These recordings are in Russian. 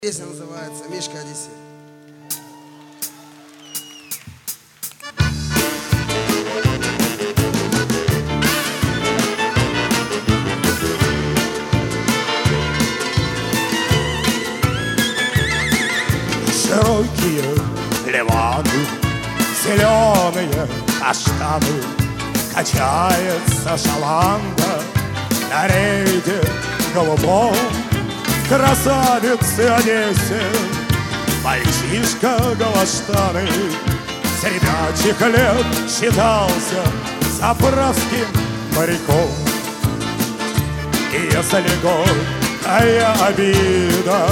Песня называется «Мишка Одиссей». Широкие ливаны, зеленые каштаны, качается шаланда на рейде голубом. Красавицы Одессе, мальчишка Галаштаны, с ребячих лет считался заправским моряком. И если горькая обида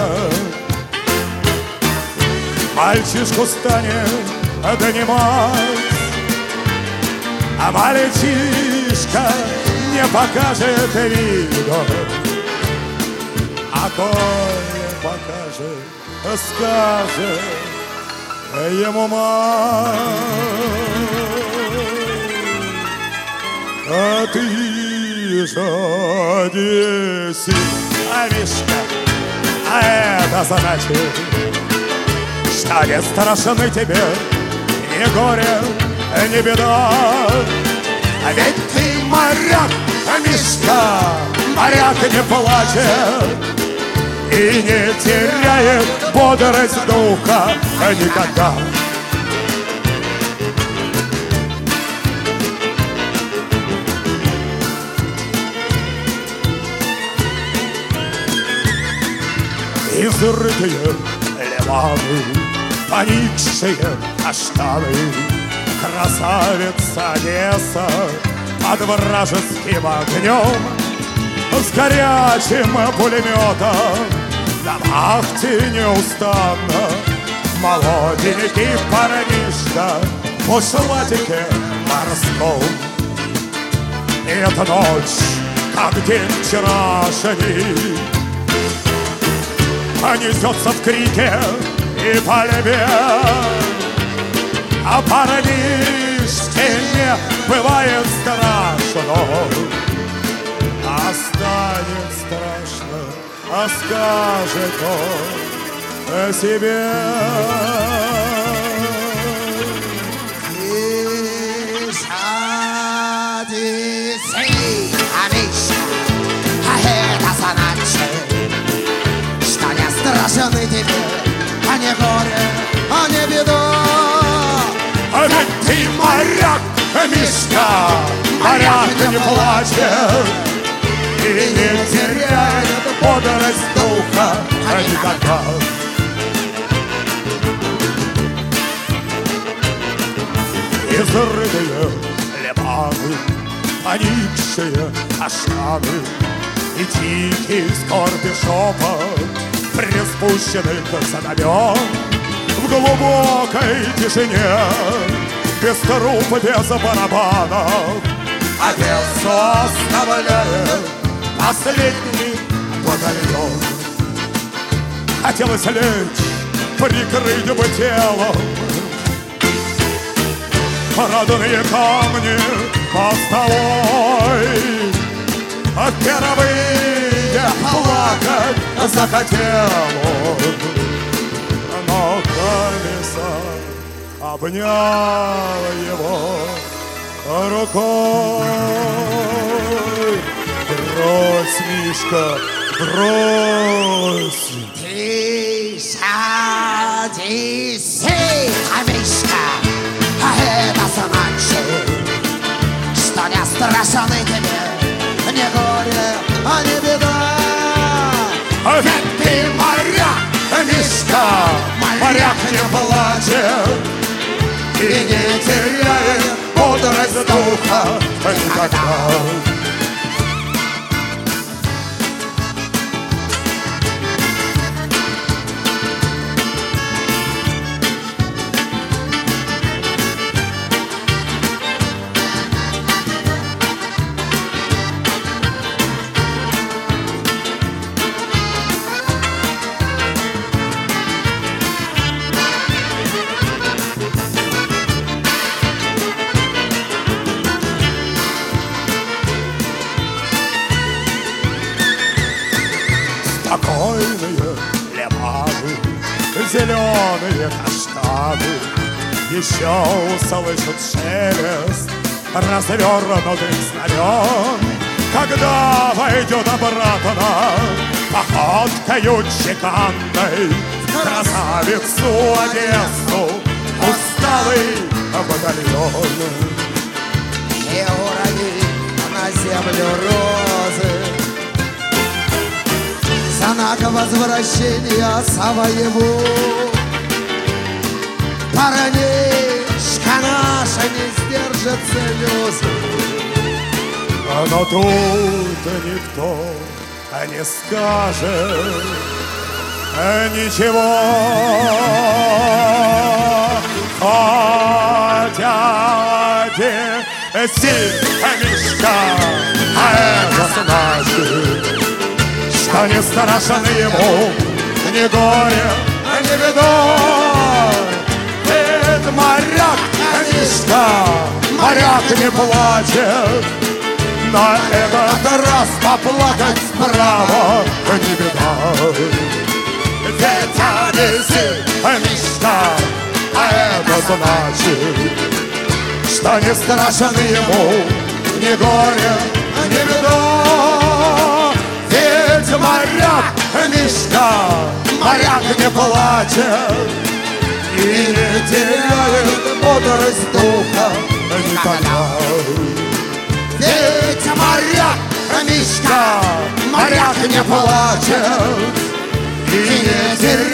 мальчишку станет донимать, а мальчишка не покажет вида, а коли покажет, скажет ему мать: а ты же Одессе, а Мишка, а это значит, что не страшны тебе ни горе, ни беда. А ведь ты моряк, Мишка, моряк не плачет и не теряет бодрость духа никогда. Изрытые ливаны, поникшие каштаны, красавица Одесса под вражеским огнем, с горячим пулеметом на вахте неустанно. Молоденький парнишка в бушлатике морском. И эта ночь, как день вчерашний, несется в крике и пальбе, а парнишке не бывает страшно. А станет страшно, а скажет он о себе. Одиссей, а Мишка, а это значит, что не страшны тебе, а не горе, а не беда. А ведь ты моряк, Мишка, моряк не плачет и не теряет бодрость духа никогда. Изрытые ливаны, поникшие каштаны и тихий скорби шепот приспущенных знамен в глубокой тишине, без труп, без барабанов, Одессу оставляет последний батальон. Хотелось лечь, прикрыть бы телом родные камни мостовой, а впервые плакать захотел он, но комиссар обнял его рукой. Брось, Мишка, брось. Ты ж Одиссей, а Мишка, а это значит, что не страшны тебе ни горе, а не беда. А ведь ты моряк, Мишка, моряк не плачет и не теряет бодрость духа никогда. зеленые каштаны еще услышат шелест развернутых знамен, когда войдет обратно походкою чеканной в красавицу Одессу усталый батальон. И урони на землю розы, знак возвращения своего. Парнишка наша не сдержит слезы. Но тут никто не скажет ничего, хотя один Мишка, это значит, что не страшен ему ни горе, ни беда. Ведь моряк Мишка, моряк не плачет, на этот раз поплакать справа не беда. Ведь висит Мишка, а это значит, что не страшен ему ни горе, ни беда. Ведь моряк Мишка, моряк не плачет и не теряет бодрость духа никогда. Ведь моряк Мишка, моряк не плачет и не теряет